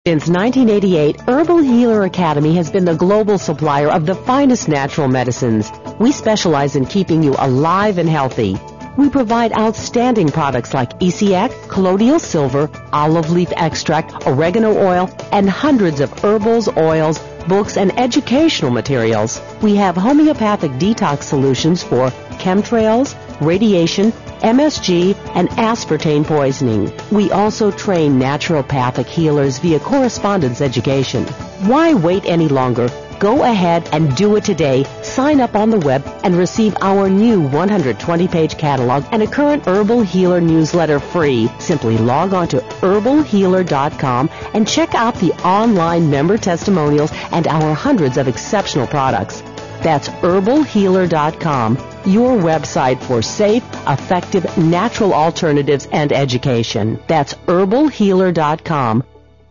Since 1988, Herbal Healer Academy has been the global supplier of the finest natural medicines. We specialize in keeping you alive and healthy. We provide outstanding products like ECX, colloidal silver, olive leaf extract, oregano oil, and hundreds of herbals, oils, books, and educational materials. We have homeopathic detox solutions for chemtrails, radiation, MSG, and aspartame poisoning. We also train naturopathic healers via correspondence education. Why wait any longer? Go ahead and do it today. Sign up on the web and receive our new 120-page catalog and a current Herbal Healer newsletter free. Simply log on to herbalhealer.com and check out the online member testimonials and our hundreds of exceptional products. That's herbalhealer.com, your website for safe, effective, natural alternatives and education. That's herbalhealer.com.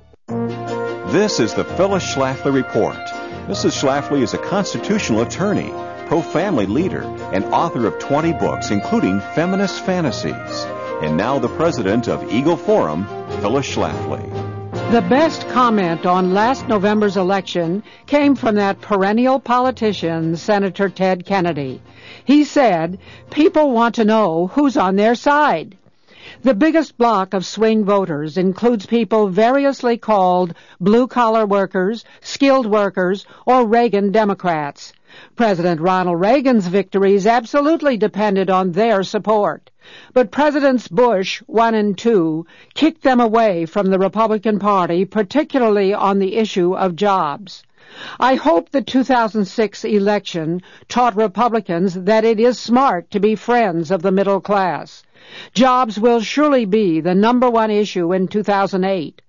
This is the Phyllis Schlafly Report. Mrs. Schlafly is a constitutional attorney, pro-family leader, and author of 20 books, including Feminist Fantasies. And now the president of Eagle Forum, Phyllis Schlafly. The best comment on last November's election came from that perennial politician, Senator Ted Kennedy. He said, "People want to know who's on their side." The biggest block of swing voters includes people variously called blue-collar workers, skilled workers, or Reagan Democrats. President Ronald Reagan's victories absolutely depended on their support. But Presidents Bush 1 and 2 kicked them away from the Republican Party, particularly on the issue of jobs. I hope the 2006 election taught Republicans that it is smart to be friends of the middle class. Jobs will surely be the number one issue in 2008.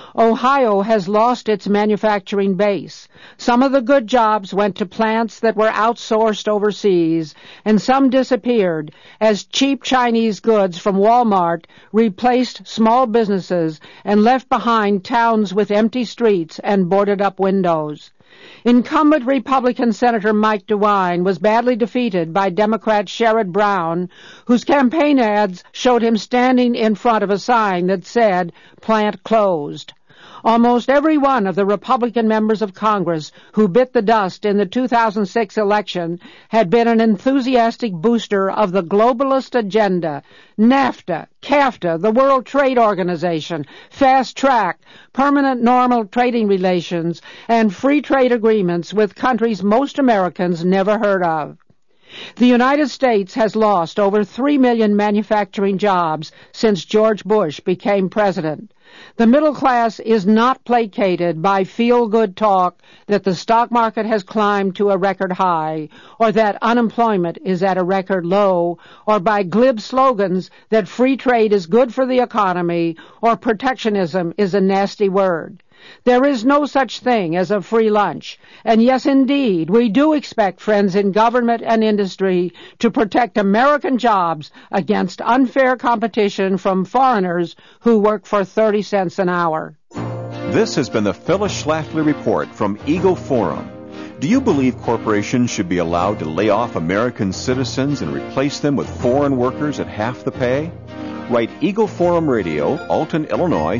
Ohio has lost its manufacturing base. Some of the good jobs went to plants that were outsourced overseas, and some disappeared as cheap Chinese goods from Walmart replaced small businesses and left behind towns with empty streets and boarded-up windows. Incumbent Republican Senator Mike DeWine was badly defeated by Democrat Sherrod Brown, whose campaign ads showed him standing in front of a sign that said, "Plant closed." Almost every one of the Republican members of Congress who bit the dust in the 2006 election had been an enthusiastic booster of the globalist agenda, NAFTA, CAFTA, the World Trade Organization, Fast Track, permanent normal trading relations, and free trade agreements with countries most Americans never heard of. The United States has lost over 3 million manufacturing jobs since George Bush became president. The middle class is not placated by feel-good talk that the stock market has climbed to a record high, or that unemployment is at a record low, or by glib slogans that free trade is good for the economy, or protectionism is a nasty word. There is no such thing as a free lunch. And yes, indeed, we do expect friends in government and industry to protect American jobs against unfair competition from foreigners who work for 30 cents an hour. This has been the Phyllis Schlafly Report from Eagle Forum. Do you believe corporations should be allowed to lay off American citizens and replace them with foreign workers at half the pay? Write Eagle Forum Radio, Alton, Illinois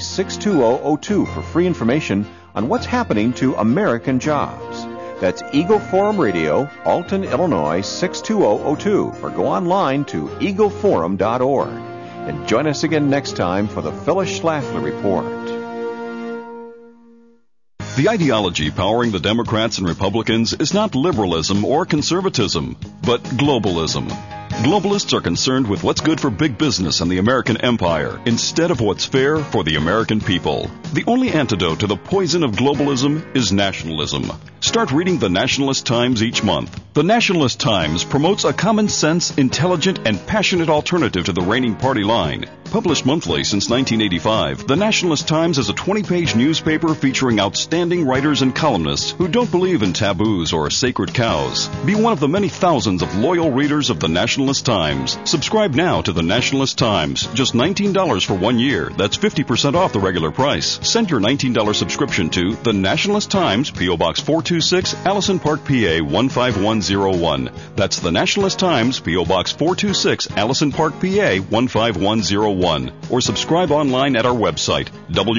62002 for free information on what's happening to American jobs. That's Eagle Forum Radio, Alton, Illinois 62002, or go online to eagleforum.org. And join us again next time for the Phyllis Schlafly Report. The ideology powering the Democrats and Republicans is not liberalism or conservatism, but globalism. Globalists are concerned with what's good for big business and the American empire instead of what's fair for the American people. The only antidote to the poison of globalism is nationalism. Start reading the Nationalist Times each month. The Nationalist Times promotes a common sense, intelligent, and passionate alternative to the reigning party line. Published monthly since 1985, the Nationalist Times is a 20-page newspaper featuring outstanding writers and columnists who don't believe in taboos or sacred cows. Be one of the many thousands of loyal readers of the Nationalist Times. Subscribe now to the Nationalist Times. Just $19 for 1 year. That's 50% off the regular price. Send your $19 subscription to the Nationalist Times, P.O. Box 426, Allison Park, PA 15100. 15101. That's the Nationalist Times, P.O. Box 426, Allison Park, PA 15101. Or subscribe online at our website,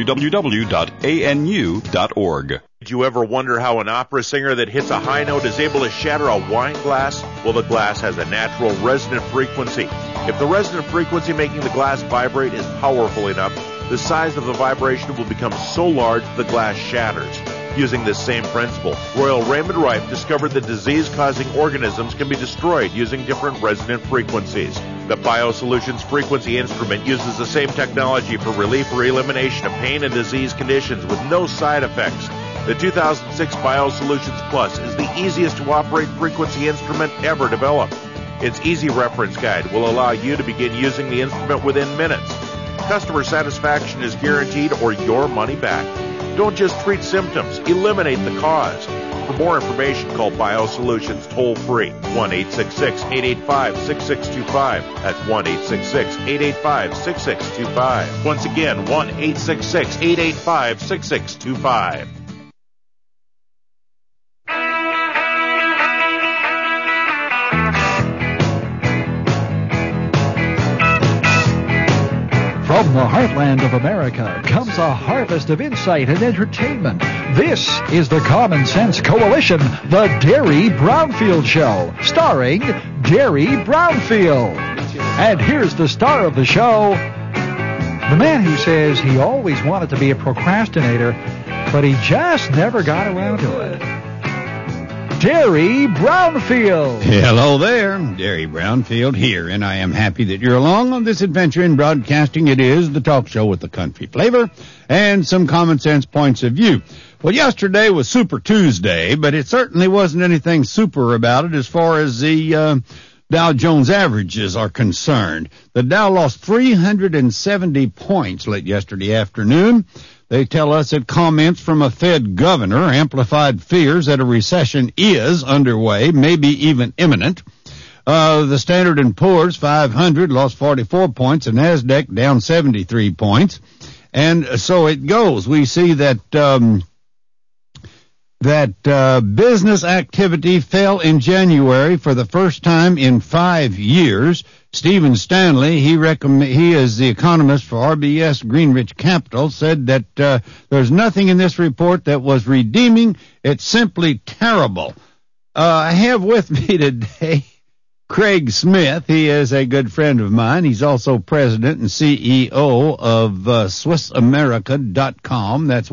www.anu.org. Did you ever wonder how an opera singer that hits a high note is able to shatter a wine glass? Well, the glass has a natural resonant frequency. If the resonant frequency making the glass vibrate is powerful enough, the size of the vibration will become so large the glass shatters. Using this same principle, Royal Raymond Rife discovered that disease-causing organisms can be destroyed using different resonant frequencies. The BioSolutions Frequency Instrument uses the same technology for relief or elimination of pain and disease conditions with no side effects. The 2006 BioSolutions Plus is the easiest to operate frequency instrument ever developed. Its easy reference guide will allow you to begin using the instrument within minutes. Customer satisfaction is guaranteed or your money back. Don't just treat symptoms, eliminate the cause. For more information, call BioSolutions toll-free, 1-866-885-6625. That's 1-866-885-6625. Once again, 1-866-885-6625. From the heartland of America comes a harvest of insight and entertainment. This is the Common Sense Coalition, the Derry Brownfield Show, starring Derry Brownfield. And here's the star of the show, the man who says he always wanted to be a procrastinator, but he just never got around to it. Derry Brownfield. Hello there, Derry Brownfield here, and I am happy that you're along on this adventure in broadcasting. It is the talk show with the country flavor and some common sense points of view. Well, yesterday was Super Tuesday, but it certainly wasn't anything super about it as far as the Dow Jones averages are concerned. The Dow lost 370 points late yesterday afternoon. They tell us that comments from a Fed governor amplified fears that a recession is underway, maybe even imminent. The Standard & Poor's 500 lost 44 points, the NASDAQ down 73 points. And so it goes. We see that business activity fell in January for the first time in 5 years. Stephen Stanley, he is the economist for RBS Greenwich Capital, said that there's nothing in this report that was redeeming. It's simply terrible. I have with me today Craig Smith. He is a good friend of mine. He's also president and CEO of SwissAmerica.com. That's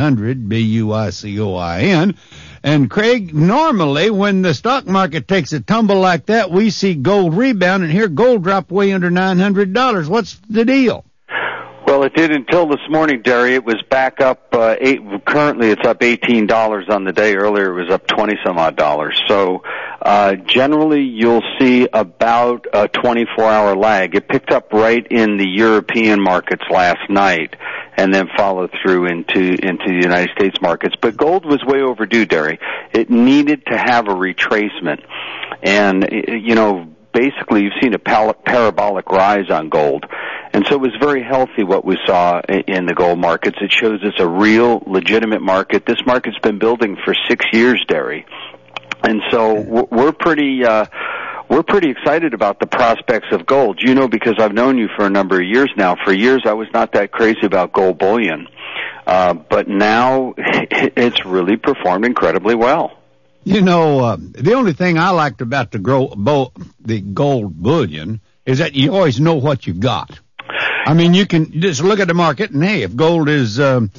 1-800-BUICOIN. And Craig, normally when the stock market takes a tumble like that, we see gold rebound, and here gold dropped way under $900. What's the deal? Well, it did until this morning, Derry. It was back up. Currently, it's up $18 on the day. Earlier, it was up $20-some-odd. So generally, you'll see about a 24-hour lag. It picked up right in the European markets last night, and then followed through into the United States markets. But gold was way overdue, Derry. It needed to have a retracement, and basically, you've seen a parabolic rise on gold. And so it was very healthy what we saw in the gold markets. It shows it's a real, legitimate market. This market's been building for 6 years, Derry. And so we're pretty excited about the prospects of gold. You know, because I've known you for a number of years now. For years, I was not that crazy about gold bullion. But now it's really performed incredibly well. You know, the only thing I liked about the gold bullion is that you always know what you've got. I mean, you can just look at the market, and hey, if gold is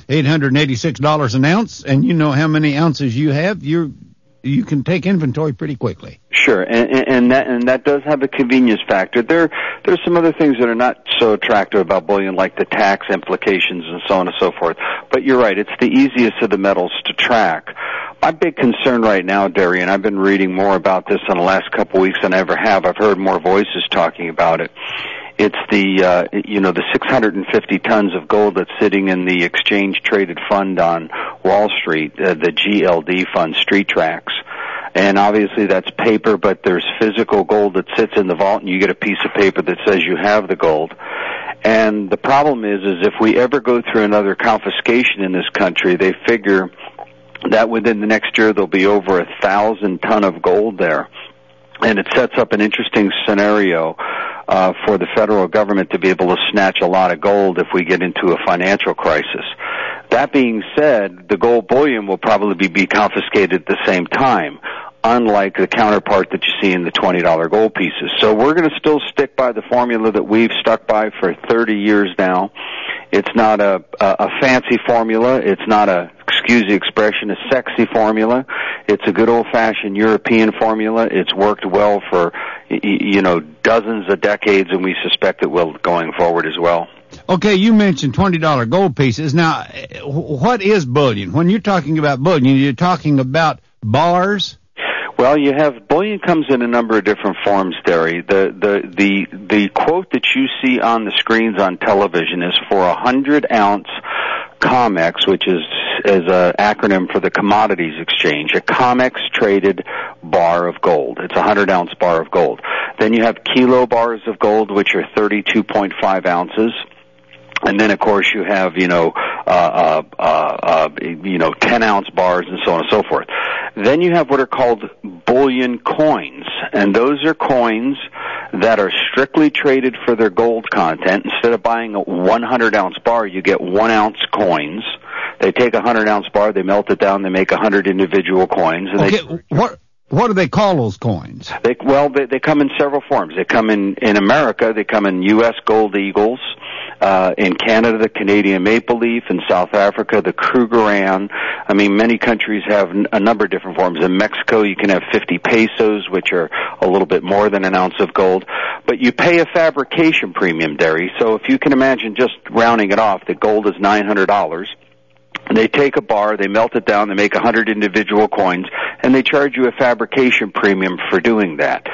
$886 an ounce, and you know how many ounces you have, you can take inventory pretty quickly. Sure, and that does have a convenience factor. There's some other things that are not so attractive about bullion, like the tax implications and so on and so forth. But you're right, it's the easiest of the metals to track. My big concern right now, Derry, and I've been reading more about this in the last couple of weeks than I ever have. I've heard more voices talking about it. It's the 650 tons of gold that's sitting in the exchange-traded fund on Wall Street, the GLD fund, Street Tracks. And obviously that's paper, but there's physical gold that sits in the vault, and you get a piece of paper that says you have the gold. And the problem is if we ever go through another confiscation in this country, they figure that within the next year there'll be over 1,000 ton of gold there. And it sets up an interesting scenario for the federal government to be able to snatch a lot of gold if we get into a financial crisis. That being said, the gold bullion will probably be confiscated at the same time, unlike the counterpart that you see in the $20 gold pieces. So we're going to still stick by the formula that we've stuck by for 30 years now. It's not a fancy formula. It's not excuse the expression, a sexy formula. It's a good old-fashioned European formula. It's worked well for, dozens of decades, and we suspect it will going forward as well. Okay, you mentioned $20 gold pieces. Now, what is bullion? When you're talking about bullion, you're talking about bars? Well, you have bullion comes in a number of different forms, Derry. The quote that you see on the screens on television is for 100-ounce COMEX, which is an acronym for the Commodities Exchange, a COMEX-traded bar of gold. It's a 100-ounce bar of gold. Then you have kilo bars of gold, which are 32.5 ounces. And then, of course, you have, 10-ounce bars and so on and so forth. Then you have what are called bullion coins, and those are coins that are strictly traded for their gold content. Instead of buying a 100-ounce bar, you get 1-ounce coins. They take a 100-ounce bar, they melt it down, they make 100 individual coins. And what do they call those coins? They come in several forms. They come in America, they come in U.S. Gold Eagles. In Canada, the Canadian Maple Leaf. In South Africa, the Krugerrand. I mean, many countries have a number of different forms. In Mexico, you can have 50 pesos, which are a little bit more than an ounce of gold. But you pay a fabrication premium, Derry. So if you can imagine just rounding it off, that gold is $900. They take a bar, they melt it down, they make 100 individual coins, and they charge you a fabrication premium for doing that.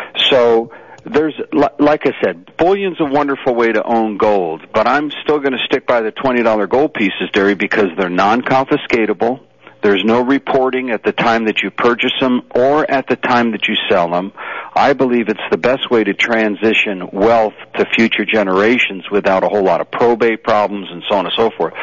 So there's, like I said, bullion's a wonderful way to own gold, but I'm still going to stick by the $20 gold pieces, Derry, because they're non-confiscatable. There's no reporting at the time that you purchase them or at the time that you sell them. I believe it's the best way to transition wealth to future generations without a whole lot of probate problems and so on and so forth.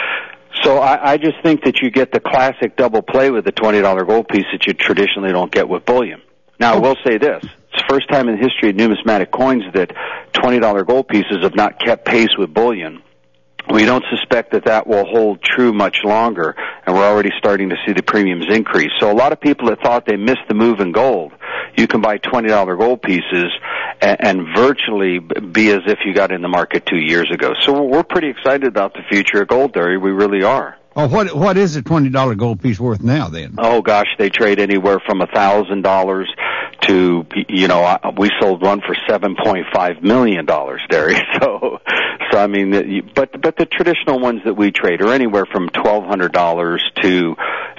So I just think that you get the classic double play with the $20 gold piece that you traditionally don't get with bullion. Now, I will say this. It's the first time in the history of numismatic coins that $20 gold pieces have not kept pace with bullion. We don't suspect that will hold true much longer, and we're already starting to see the premiums increase. So a lot of people that thought they missed the move in gold, you can buy $20 gold pieces and virtually be as if you got in the market 2 years ago. So we're pretty excited about the future of gold, Derry. We really are. Oh, what is a $20 gold piece worth now, then? Oh, gosh, they trade anywhere from $1,000 to, we sold one for $7.5 million, Derry. So I mean, but the traditional ones that we trade are anywhere from $1,200 to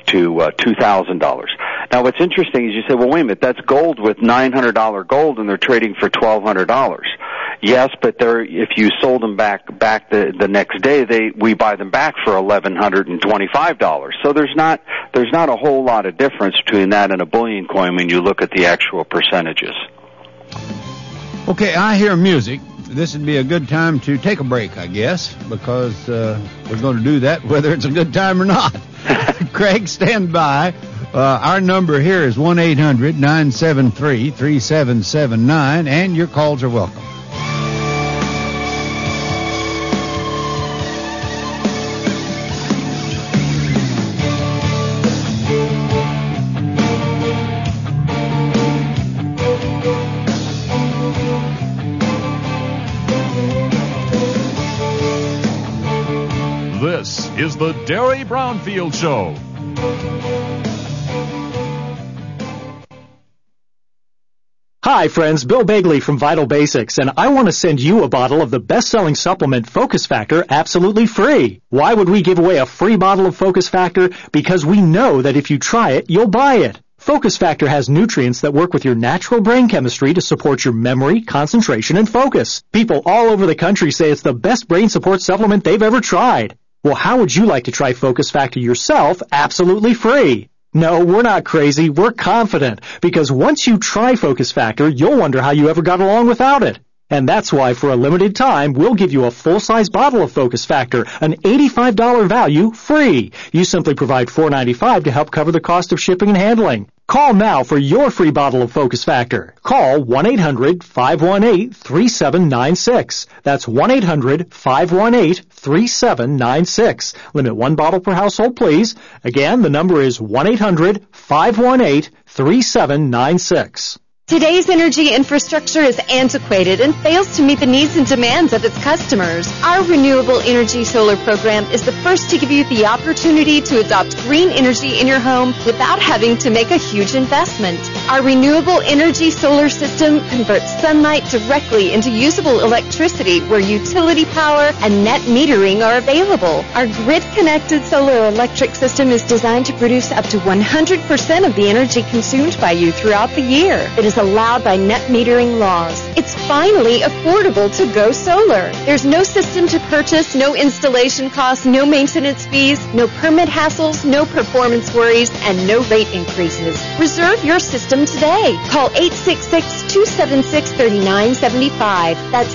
$2,000. Now, what's interesting is you say, well, wait a minute, that's gold with $900 gold, and they're trading for $1,200. Yes, but if you sold them back the next day, we buy them back for $1,125. So there's not a whole lot of difference between that and a bullion coin when you look at the actual percentages. Okay, I hear music. This would be a good time to take a break, I guess, because we're going to do that whether it's a good time or not. Craig, stand by. Our number here is 1-800-973-3779, and your calls are welcome. This is the Derry Brownfield Show. Hi, friends. Bill Bagley from Vital Basics, and I want to send you a bottle of the best-selling supplement Focus Factor absolutely free. Why would we give away a free bottle of Focus Factor? Because we know that if you try it, you'll buy it. Focus Factor has nutrients that work with your natural brain chemistry to support your memory, concentration, and focus. People all over the country say it's the best brain support supplement they've ever tried. Well, how would you like to try Focus Factor yourself absolutely free? No, we're not crazy. We're confident. Because once you try Focus Factor, you'll wonder how you ever got along without it. And that's why for a limited time, we'll give you a full-size bottle of Focus Factor, an $85 value, free. You simply provide $4.95 to help cover the cost of shipping and handling. Call now for your free bottle of Focus Factor. Call 1-800-518-3796. That's 1-800-518-3796. Limit one bottle per household, please. Again, the number is 1-800-518-3796. Today's energy infrastructure is antiquated and fails to meet the needs and demands of its customers. Our Renewable Energy Solar program is the first to give you the opportunity to adopt green energy in your home without having to make a huge investment. Our Renewable Energy Solar system converts sunlight directly into usable electricity where utility power and net metering are available. Our grid-connected solar electric system is designed to produce up to 100% of the energy consumed by you throughout the year. It is allowed by net metering laws. It's finally affordable to go solar. There's no system to purchase, no installation costs, no maintenance fees, no permit hassles, no performance worries, and no rate increases. Reserve your system today. Call 866-276-3975. That's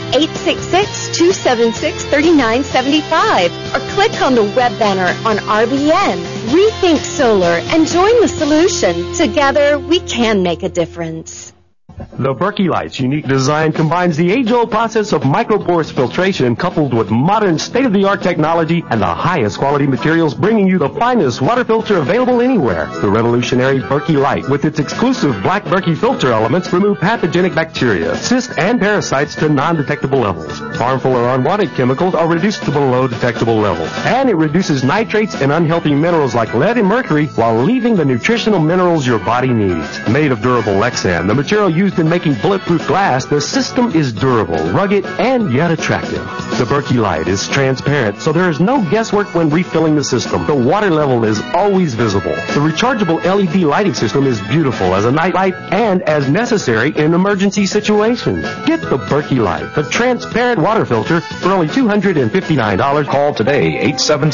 866-276-3975. Or click on the web banner on RBN. Rethink Solar and join the solution. Together, we can make a difference. The Berkey Light's unique design combines the age-old process of microporous filtration coupled with modern state-of-the-art technology and the highest quality materials, bringing you the finest water filter available anywhere. The revolutionary Berkey Light, with its exclusive black Berkey filter elements, remove pathogenic bacteria, cysts, and parasites to non-detectable levels. Harmful or unwanted chemicals are reduced to below detectable levels. And it reduces nitrates and unhealthy minerals like lead and mercury while leaving the nutritional minerals your body needs. Made of durable Lexan, the material used in making bulletproof glass, the system is durable, rugged, and yet attractive. The Berkey Light is transparent, so there is no guesswork when refilling the system. The water level is always visible. The rechargeable LED lighting system is beautiful as a night light and as necessary in emergency situations. Get the Berkey Light, the transparent water filter, for only $259. Call today,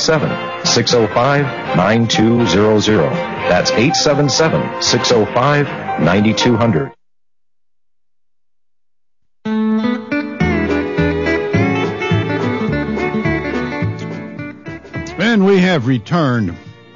877-605-9200. That's 877-605-9200. And we have returned.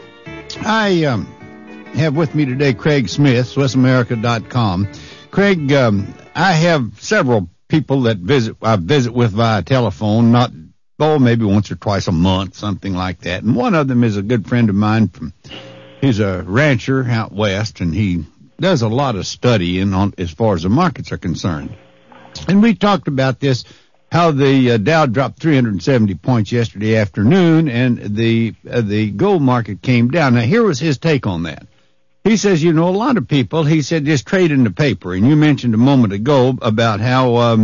I have with me today Craig Smith, SwissAmerica.com. Craig, I have several people that I visit with via telephone, maybe once or twice a month, something like that. And one of them is a good friend of mine. He's a rancher out west, and he does a lot of studying as far as the markets are concerned. And we talked about this, how the Dow dropped 370 points yesterday afternoon, and the gold market came down. Now, here was his take on that. He says, a lot of people, he said, just trade in the paper. And you mentioned a moment ago about how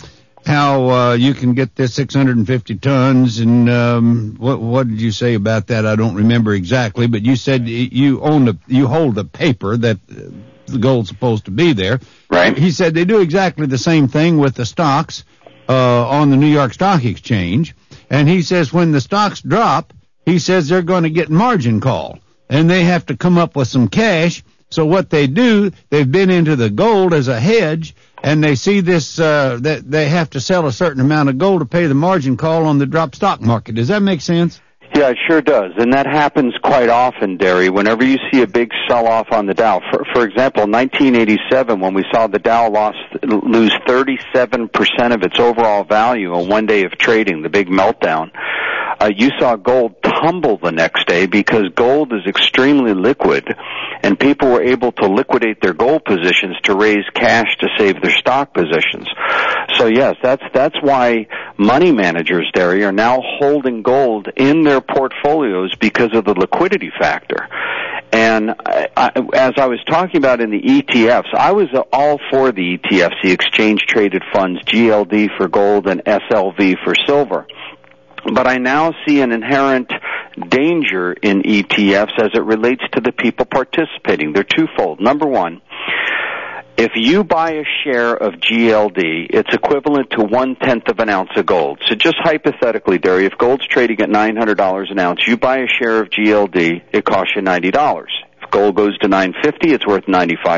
you can get this 650 tons, and what did you say about that? I don't remember exactly, but you said you hold the paper that the gold's supposed to be there. Right. He said they do exactly the same thing with the stocks on the New York Stock Exchange, and he says when the stocks drop, he says they're going to get margin call, and they have to come up with some cash. So what they do, they've been into the gold as a hedge, and they see this that they have to sell a certain amount of gold to pay the margin call on the drop stock market. Does that make sense? Yeah, it sure does, and that happens quite often, Derry. Whenever you see a big sell-off on the Dow, for example, 1987, when we saw the Dow lose 37% of its overall value on one day of trading, the big meltdown, you saw gold tumble the next day because gold is extremely liquid, and people were able to liquidate their gold positions to raise cash to save their stock positions. So yes, that's why money managers, Derry, are now holding gold in their portfolios because of the liquidity factor. And as I was talking about in the ETFs, I was all for the ETFs, the exchange-traded funds, GLD for gold and SLV for silver. But I now see an inherent danger in ETFs as it relates to the people participating. They're twofold. Number one, if you buy a share of GLD, it's equivalent to 1/10 of an ounce of gold. So just hypothetically, Derry, if gold's trading at $900 an ounce, you buy a share of GLD, it costs you $90. If gold goes to $950, it's worth $95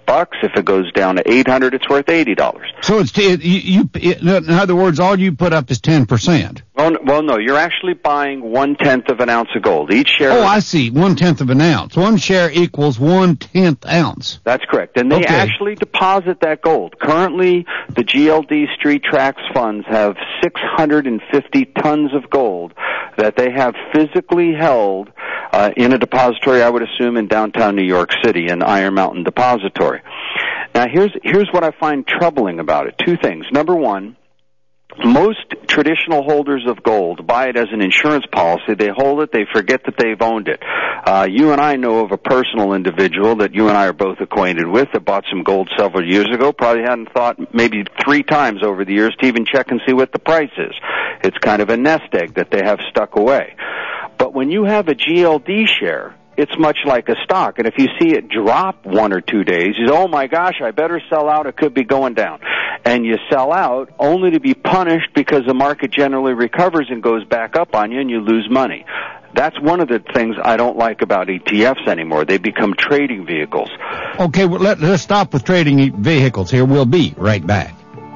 $800. If it goes down to $800, it's worth $80. So in other words, all you put up is 10%. Well, no, you're actually buying 1/10 of an ounce of gold. Each share. Oh, I see. 1/10 of an ounce. One share equals 1/10 ounce. That's correct. And they actually deposit that gold. Currently, the GLD Street Tracks funds have 650 tons of gold that they have physically held in a depository, I would assume, in downtown New York City, in Iron Mountain Depository. Now, here's what I find troubling about it. Two things. Number one, most traditional holders of gold buy it as an insurance policy. They hold it, they forget that they've owned it. You and I know of a personal individual that you and I are both acquainted with that bought some gold several years ago, probably hadn't thought maybe 3 times over the years to even check and see what the price is. It's kind of a nest egg that they have stuck away. But when you have a GLD share, it's much like a stock. And if you see it drop 1 or 2 days, you say, oh my gosh, I better sell out, it could be going down. And you sell out only to be punished because the market generally recovers and goes back up on you and you lose money. That's one of the things I don't like about ETFs anymore. They become trading vehicles. Okay, well, let's stop with trading vehicles here. We'll be right back.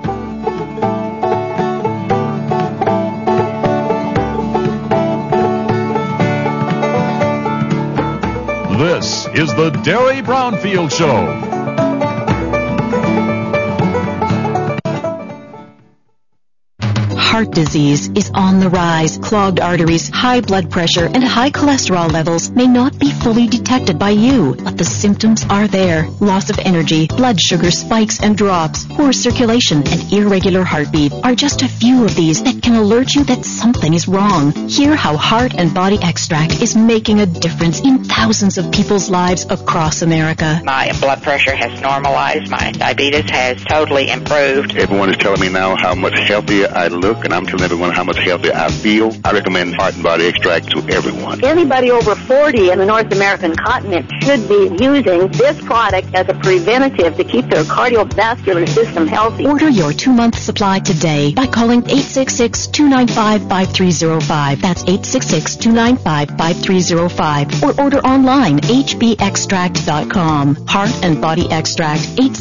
This is the Derry Brownfield Show. Heart disease is on the rise. Clogged arteries, high blood pressure, and high cholesterol levels may not be fully detected by you, but the symptoms are there. Loss of energy, blood sugar spikes and drops, poor circulation, and irregular heartbeat are just a few of these that can alert you that something is wrong. Hear how Heart and Body Extract is making a difference in thousands of people's lives across America. My blood pressure has normalized. My diabetes has totally improved. Everyone is telling me now how much healthier I look, and I'm telling everyone how much healthier I feel. I recommend Heart and Body Extract to everyone. Anybody over 40 in the North American continent should be using this product as a preventative to keep their cardiovascular system healthy. Order your 2-month supply today by calling 866-295-5305. That's 866-295-5305. Or order online, hbextract.com. Heart and Body Extract,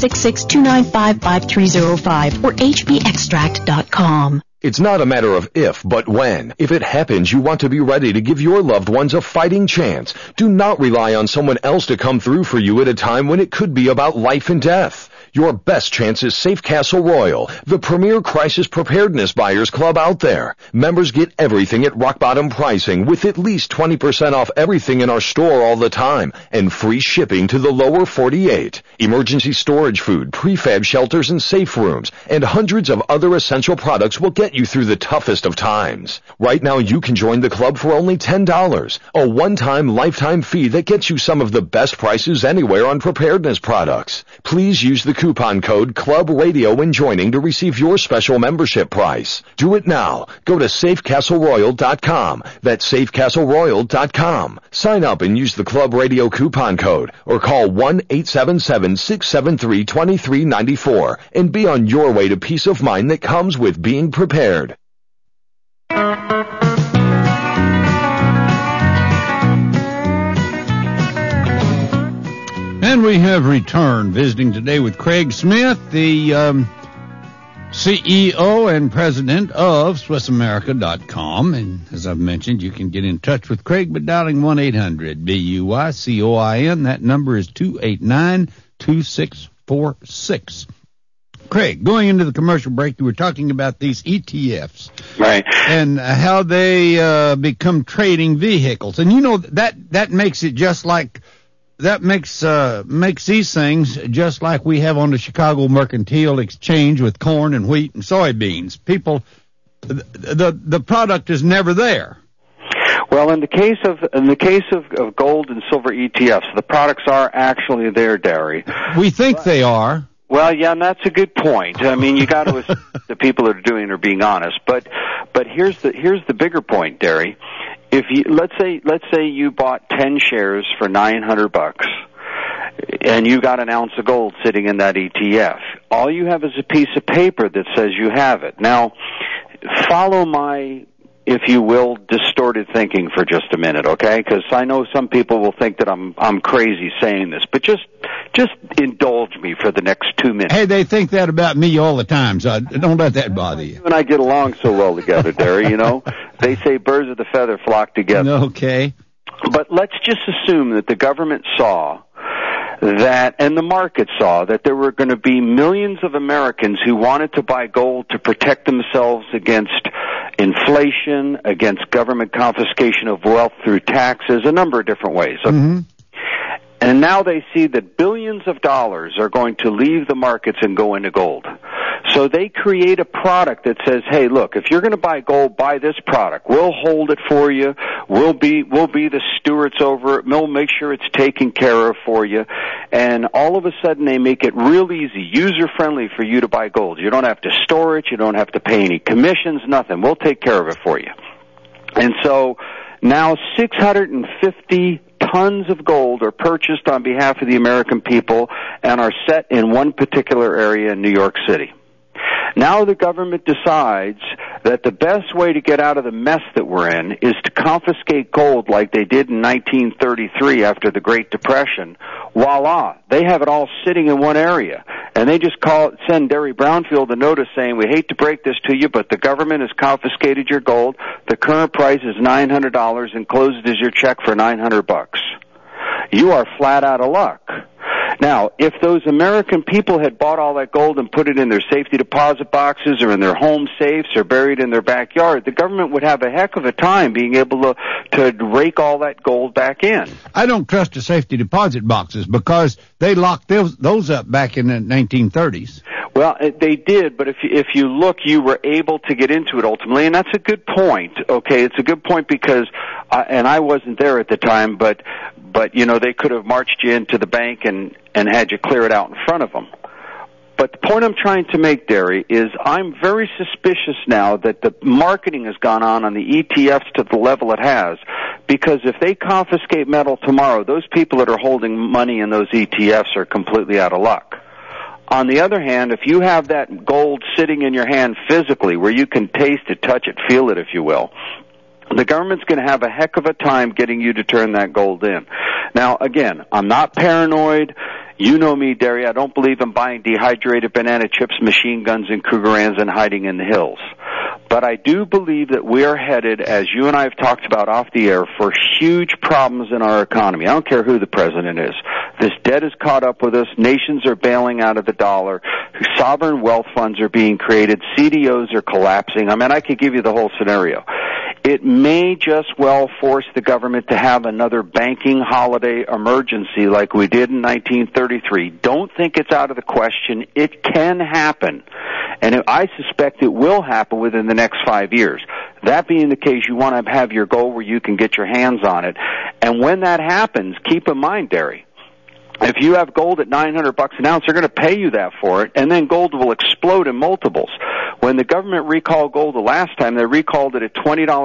866-295-5305 or hbextract.com. It's not a matter of if, but when. If it happens, you want to be ready to give your loved ones a fighting chance. Do not rely on someone else to come through for you at a time when it could be about life and death. Your best chance is Safe Castle Royal, the premier crisis preparedness buyers club out there. Members get everything at rock bottom pricing with at least 20% off everything in our store all the time and free shipping to the lower 48. Emergency storage food, prefab shelters and safe rooms, and hundreds of other essential products will get you through the toughest of times. Right now you can join the club for only $10, a one-time lifetime fee that gets you some of the best prices anywhere on preparedness products. Please use the coupon code Club Radio when joining to receive your special membership price. Do it now. Go to safecastleroyal.com. That's safecastleroyal.com. Sign up and use the Club Radio coupon code or call 1-877-673-2394 and be on your way to peace of mind that comes with being prepared. And we have returned, visiting today with Craig Smith, the CEO and president of SwissAmerica.com. And as I've mentioned, you can get in touch with Craig by dialing 1-800-BUICOIN. That number is 289-2646. Craig, going into the commercial break, you were talking about these ETFs. Right. And how they become trading vehicles. And you know, that makes it just like... That makes these things just like we have on the Chicago Mercantile Exchange with corn and wheat and soybeans. People, the product is never there. Well, in the case of gold and silver ETFs, the products are actually there, Derry. We think they are. Well, yeah, and that's a good point. I mean, you got to assume the people that are doing it are being honest. But here's the bigger point, Derry. If you let's say you bought 10 shares for $900 and you got an ounce of gold sitting in that ETF, all you have is a piece of paper that says you have it. Now, follow my if you will, distorted thinking for just a minute, okay? Because I know some people will think that I'm crazy saying this, but just indulge me for the next 2 minutes. Hey, they think that about me all the time, so don't let that bother you. You and I get along so well together, Derry, you know? They say birds of the feather flock together. Okay. But let's just assume that the government saw that, and the market saw, that there were going to be millions of Americans who wanted to buy gold to protect themselves against inflation, against government confiscation of wealth through taxes, a number of different ways. Mm-hmm. And now they see that billions of dollars are going to leave the markets and go into gold. So they create a product that says, hey, look, if you're going to buy gold, buy this product. We'll hold it for you. We'll be the stewards over it. We'll make sure it's taken care of for you. And all of a sudden they make it real easy, user-friendly for you to buy gold. You don't have to store it. You don't have to pay any commissions, nothing. We'll take care of it for you. And so now 650 tons of gold are purchased on behalf of the American people and are set in one particular area in New York City. Now the government decides that the best way to get out of the mess that we're in is to confiscate gold like they did in 1933 after the Great Depression. Voila, they have it all sitting in one area. And they just send Derry Brownfield a notice saying, we hate to break this to you, but the government has confiscated your gold. The current price is $900, enclosed is your check for $900. You are flat out of luck. Now, if those American people had bought all that gold and put it in their safety deposit boxes or in their home safes or buried in their backyard, the government would have a heck of a time being able to rake all that gold back in. I don't trust the safety deposit boxes because they locked those up back in the 1930s. Well, they did, but if you look, you were able to get into it ultimately, and that's a good point. Okay, it's a good point because, and I wasn't there at the time, but you know, they could have marched you into the bank and had you clear it out in front of them. But the point I'm trying to make, Derry, is I'm very suspicious now that the marketing has gone on the ETFs to the level it has, because if they confiscate metal tomorrow, those people that are holding money in those ETFs are completely out of luck. On the other hand, if you have that gold sitting in your hand physically, where you can taste it, touch it, feel it, if you will, the government's going to have a heck of a time getting you to turn that gold in. Now, again, I'm not paranoid. You know me, Derry. I don't believe in buying dehydrated banana chips, machine guns, and Krugerrands and hiding in the hills. But I do believe that we are headed, as you and I have talked about off the air, for huge problems in our economy. I don't care who the president is. This debt has caught up with us. Nations are bailing out of the dollar. Sovereign wealth funds are being created. CDOs are collapsing. I mean, I could give you the whole scenario. It may just well force the government to have another banking holiday emergency like we did in 1933. Don't think it's out of the question. It can happen. And I suspect it will happen within the next 5 years. That being the case, you want to have your gold where you can get your hands on it. And when that happens, keep in mind, Derry, if you have gold at $900 an ounce, they're going to pay you that for it, and then gold will explode in multiples. When the government recalled gold the last time, they recalled it at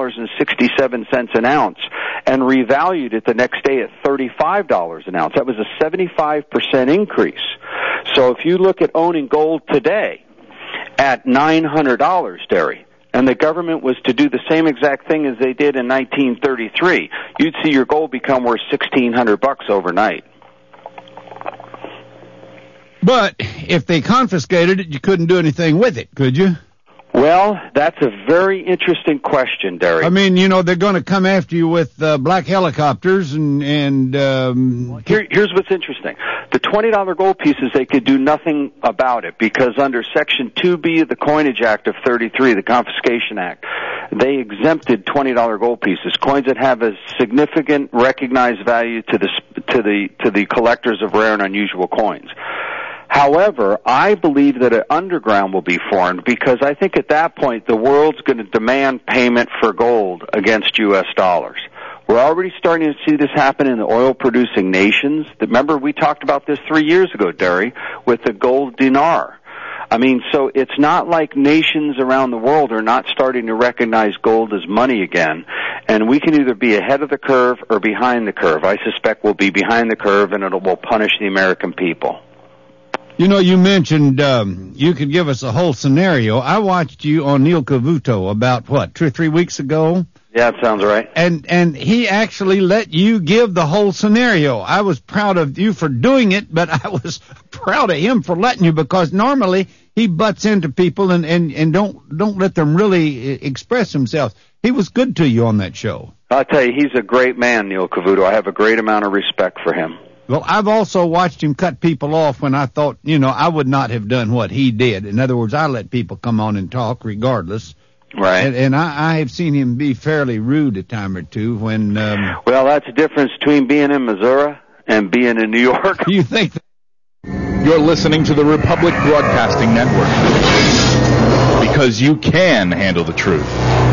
$20.67 an ounce and revalued it the next day at $35 an ounce. That was a 75% increase. So if you look at owning gold today at $900, Derry, and the government was to do the same exact thing as they did in 1933, you'd see your gold become worth $1,600 overnight. But if they confiscated it, you couldn't do anything with it, could you? Well, that's a very interesting question, Derry. I mean, you know, they're going to come after you with black helicopters and Here's what's interesting. The $20 gold pieces, they could do nothing about it because under Section 2B of the Coinage Act of 33, the Confiscation Act, they exempted $20 gold pieces, coins that have a significant recognized value to the collectors of rare and unusual coins. However, I believe that an underground will be formed because I think at that point the world's going to demand payment for gold against U.S. dollars. We're already starting to see this happen in the oil-producing nations. Remember, we talked about this 3 years ago, Derry, with the gold dinar. I mean, so it's not like nations around the world are not starting to recognize gold as money again. And we can either be ahead of the curve or behind the curve. I suspect we'll be behind the curve and it will punish the American people. You know, you mentioned you could give us a whole scenario. I watched you on Neil Cavuto about, 2 or 3 weeks ago? Yeah, that sounds right. And he actually let you give the whole scenario. I was proud of you for doing it, but I was proud of him for letting you, because normally he butts into people and don't let them really express themselves. He was good to you on that show. I'll tell you, he's a great man, Neil Cavuto. I have a great amount of respect for him. Well, I've also watched him cut people off when I thought, I would not have done what he did. In other words, I let people come on and talk regardless. Right. And I have seen him be fairly rude a time or two when... well, that's the difference between being in Missouri and being in New York. You think... You're listening to the Republic Broadcasting Network. Because you can handle the truth.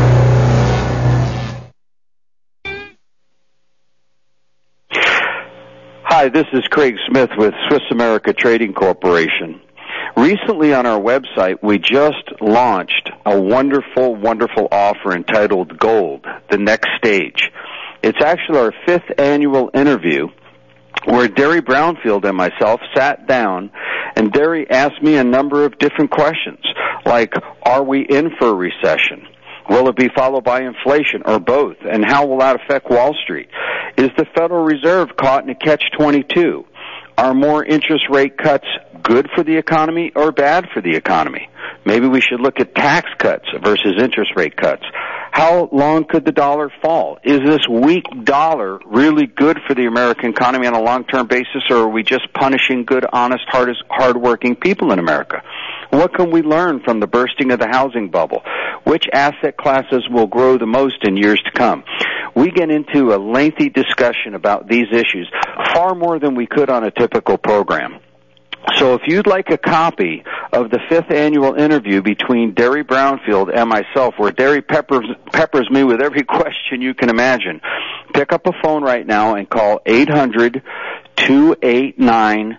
Hi, this is Craig Smith with Swiss America Trading Corporation. Recently on our website, we just launched a wonderful, wonderful offer entitled Gold, the Next Stage. It's actually our 5th annual interview where Derry Brownfield and myself sat down, and Derry asked me a number of different questions, like, are we in for a recession? Will it be followed by inflation, or both? And how will that affect Wall Street? Is the Federal Reserve caught in a catch-22? Are more interest rate cuts good for the economy or bad for the economy? Maybe we should look at tax cuts versus interest rate cuts. How long could the dollar fall? Is this weak dollar really good for the American economy on a long-term basis, or are we just punishing good, honest, hard-working people in America? What can we learn from the bursting of the housing bubble? Which asset classes will grow the most in years to come? We get into a lengthy discussion about these issues, far more than we could on a typical program. So if you'd like a copy of the 5th annual interview between Derry Brownfield and myself, where Derry peppers me with every question you can imagine, pick up a phone right now and call 800-289-2646.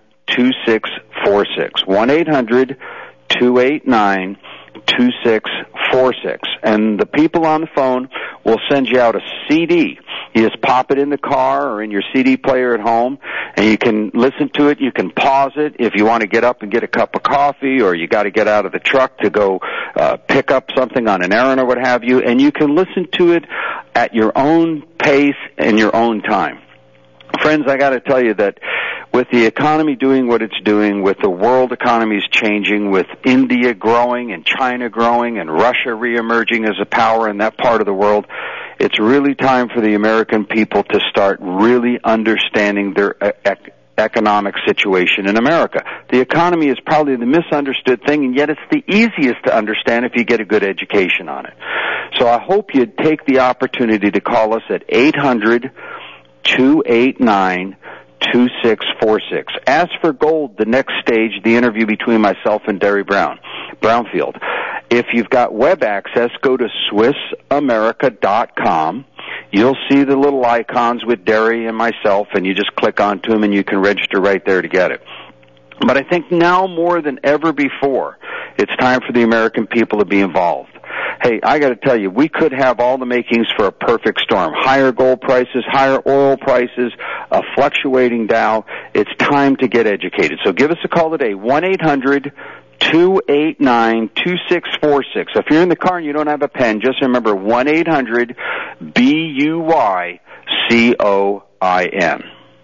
1-800-289-2646. And the people on the phone will send you out a CD. You just pop it in the car or in your CD player at home, and you can listen to it. You can pause it if you want to get up and get a cup of coffee, or you got to get out of the truck to go pick up something on an errand or what have you, and you can listen to it at your own pace and your own time. Friends, I got to tell you that with the economy doing what it's doing, with the world economies changing, with India growing and China growing and Russia reemerging as a power in that part of the world, it's really time for the American people to start really understanding their economic situation in America. The economy is probably the misunderstood thing, and yet it's the easiest to understand if you get a good education on it. So I hope you'd take the opportunity to call us at 800-289-2646. As for Gold, the Next Stage, the interview between myself and Derry Brownfield. If you've got web access, go to SwissAmerica.com. You'll see the little icons with Derry and myself, and you just click onto them and you can register right there to get it. But I think now more than ever before, it's time for the American people to be involved. Hey, I got to tell you, we could have all the makings for a perfect storm. Higher gold prices, higher oil prices, a fluctuating Dow. It's time to get educated. So give us a call today, 1-800-289-2646. If you're in the car and you don't have a pen, just remember 1-800-BUYCOIN.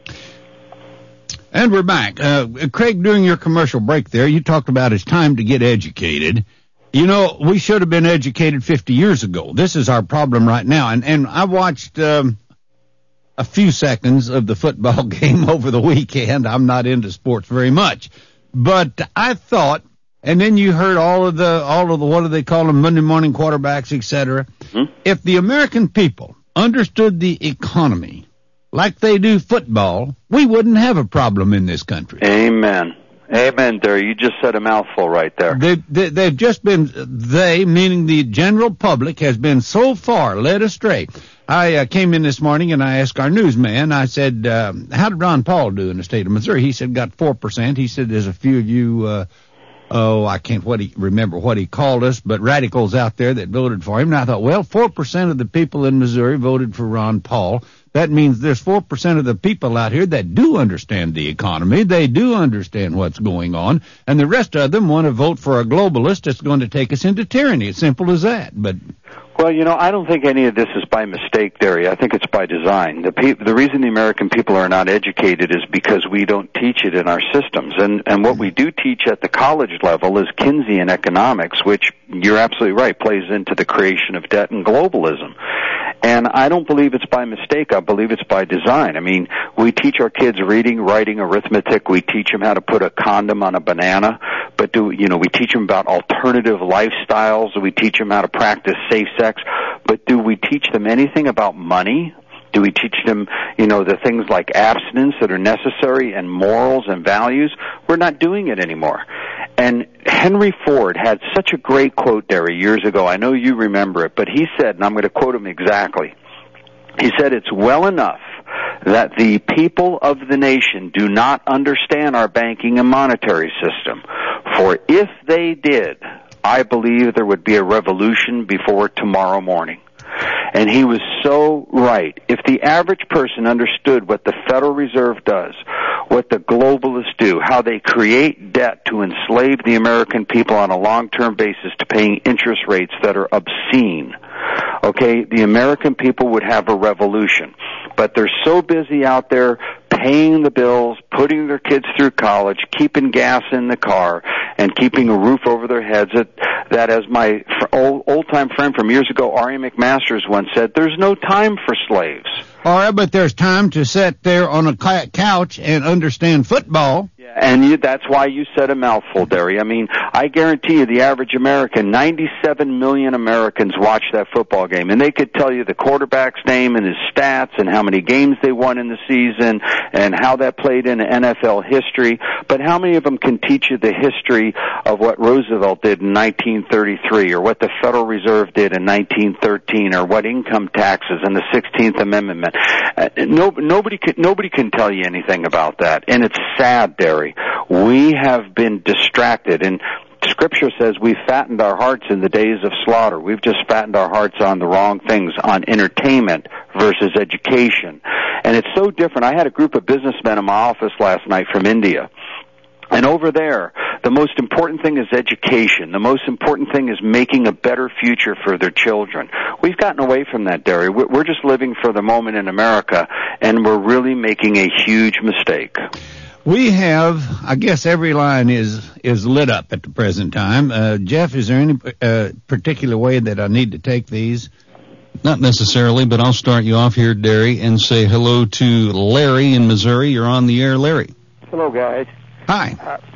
And we're back. Craig, during your commercial break there, you talked about it's time to get educated. You know, we should have been educated 50 years ago. This is our problem right now. And I watched a few seconds of the football game over the weekend. I'm not into sports very much. But I thought, and then you heard all of the what do they call them, Monday morning quarterbacks, etc. Mm-hmm. If the American people understood the economy like they do football, we wouldn't have a problem in this country. Amen. Amen, Derry. You just said a mouthful right there. They've just been, meaning the general public, has been so far led astray. I came in this morning and I asked our newsman, I said, how did Ron Paul do in the state of Missouri? He said, got 4%. He said, there's a few of you, I can't remember what he called us, but radicals out there that voted for him. And I thought, well, 4% of the people in Missouri voted for Ron Paul. that means there's 4% of the people out here that do understand the economy. They do understand what's going on, and the rest of them want to vote for a globalist that's going to take us into tyranny. It's simple as that. But well, I don't think any of this is by mistake, Derry. I think it's by design. The reason the American people are not educated is because we don't teach it in our systems. And what we do teach at the college level is Keynesian economics, which, you're absolutely right, plays into the creation of debt and globalism. And I don't believe it's by mistake. I believe it's by design. I mean, we teach our kids reading, writing, arithmetic. We teach them how to put a condom on a banana. But we teach them about alternative lifestyles. We teach them how to practice safe sex. But do we teach them anything about money? Do we teach them, the things like abstinence that are necessary and morals and values? We're not doing it anymore. And Henry Ford had such a great quote, Derry, years ago. I know you remember it, but he said, and I'm going to quote him exactly, he said, "It's well enough that the people of the nation do not understand our banking and monetary system. For if they did, I believe there would be a revolution before tomorrow morning." And he was so right. If the average person understood what the Federal Reserve does, what the globalists do, how they create debt to enslave the American people on a long-term basis to paying interest rates that are obscene, okay, the American people would have a revolution. But they're so busy out there paying the bills, putting their kids through college, keeping gas in the car, and keeping a roof over their heads that as my old-time friend from years ago, R.A. McMasters, once said, there's no time for slaves. All right, but there's time to sit there on a couch and understand football. And that's why you said a mouthful, Derry. I mean, I guarantee you the average American, 97 million Americans watch that football game, and they could tell you the quarterback's name and his stats and how many games they won in the season and how that played in NFL history. But how many of them can teach you the history of what Roosevelt did in 1933 or what the Federal Reserve did in 1913 or what income taxes and the 16th Amendment? Nobody can tell you anything about that, and it's sad, Derry. We have been distracted, and Scripture says we fattened our hearts in the days of slaughter. We've just fattened our hearts on the wrong things, on entertainment versus education. And it's so different. I had a group of businessmen in my office last night from India. And over there, the most important thing is education. The most important thing is making a better future for their children. We've gotten away from that, Derry. We're just living for the moment in America, and we're really making a huge mistake. We have, I guess every line is lit up at the present time. Jeff, is there any particular way that I need to take these? Not necessarily, but I'll start you off here, Derry, and say hello to Larry in Missouri. You're on the air, Larry. Hello, guys. Hi.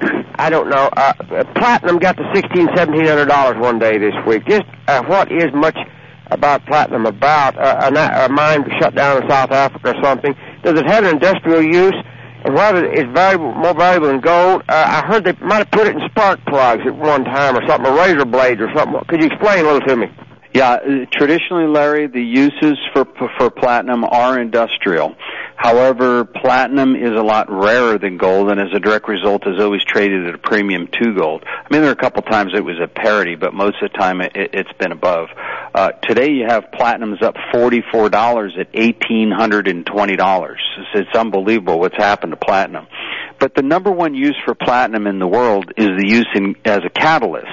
I don't know. Platinum got to $1,700 one day this week. Just what is much about platinum about? A mine shut down in South Africa or something. Does it have an industrial use? And whether it's more valuable than gold? I heard they might have put it in spark plugs at one time or something, or razor blades or something. Could you explain a little to me? Yeah, traditionally, Larry, the uses for platinum are industrial. However, platinum is a lot rarer than gold, and as a direct result is always traded at a premium to gold. I mean, there are a couple times it was at parity, but most of the time it's been above. Today you have platinum's up $44 at $1,820. It's unbelievable what's happened to platinum. But the number one use for platinum in the world is the use as a catalyst.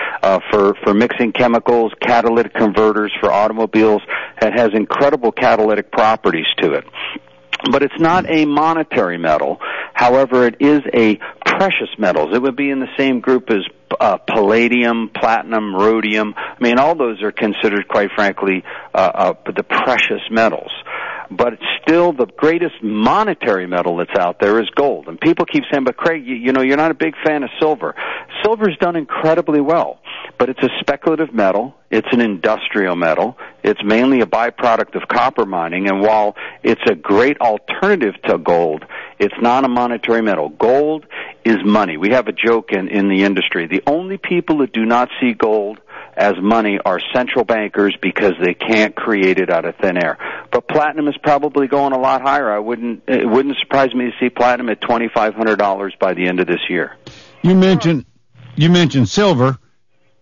For mixing chemicals, catalytic converters for automobiles. It has incredible catalytic properties to it. But it's not a monetary metal. However, it is a precious metals. It would be in the same group as palladium, platinum, rhodium. I mean, all those are considered, quite frankly, the precious metals. But it's still the greatest monetary metal that's out there is gold. And people keep saying, but Craig, you know, you're not a big fan of silver. Silver's done incredibly well, but it's a speculative metal. It's an industrial metal. It's mainly a byproduct of copper mining. And while it's a great alternative to gold, it's not a monetary metal. Gold is money. We have a joke in the industry. The only people that do not see gold as money are central bankers because they can't create it out of thin air. But platinum is probably going a lot higher. It wouldn't surprise me to see platinum at $2,500 by the end of this year. You mentioned silver.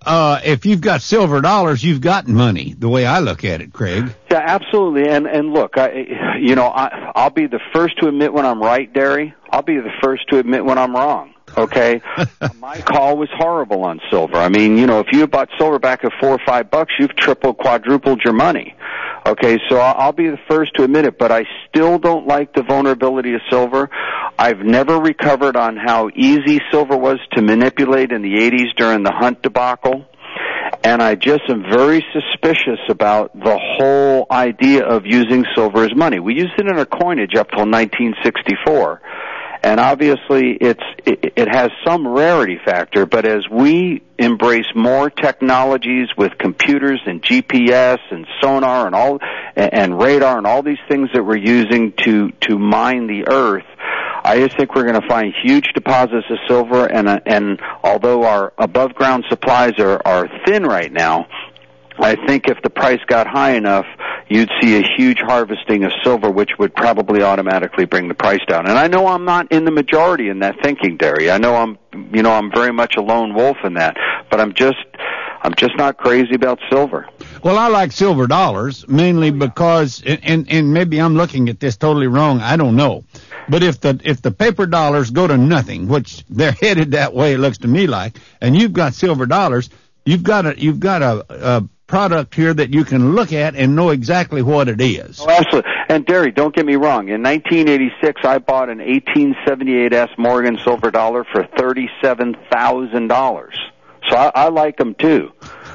if you've got silver dollars, you've got money, the way I look at it, Craig. Yeah, absolutely. And look, I'll be the first to admit when I'm right, Derry. I'll be the first to admit when I'm wrong. Okay, my call was horrible on silver. I mean, if you bought silver back at $4 or $5, you've tripled, quadrupled your money. Okay, so I'll be the first to admit it, but I still don't like the vulnerability of silver. I've never recovered on how easy silver was to manipulate in the 80s during the Hunt debacle. And I just am very suspicious about the whole idea of using silver as money. We used it in our coinage up till 1964. And obviously it has some rarity factor, but as we embrace more technologies with computers and GPS and sonar and radar and all these things that we're using to mine the earth, I just think we're going to find huge deposits of silver, and although our above ground supplies are thin right now, I think if the price got high enough, you'd see a huge harvesting of silver, which would probably automatically bring the price down. And I know I'm not in the majority in that thinking, Derry. I know I'm very much a lone wolf in that, but I'm just not crazy about silver. Well, I like silver dollars mainly because, and maybe I'm looking at this totally wrong. I don't know, but if the paper dollars go to nothing, which they're headed that way, it looks to me like, and you've got silver dollars, you've got a product here that you can look at and know exactly what it is. Oh, absolutely. And Derry, don't get me wrong. In 1986, I bought an 1878 S Morgan silver dollar for $37,000. So I like them too.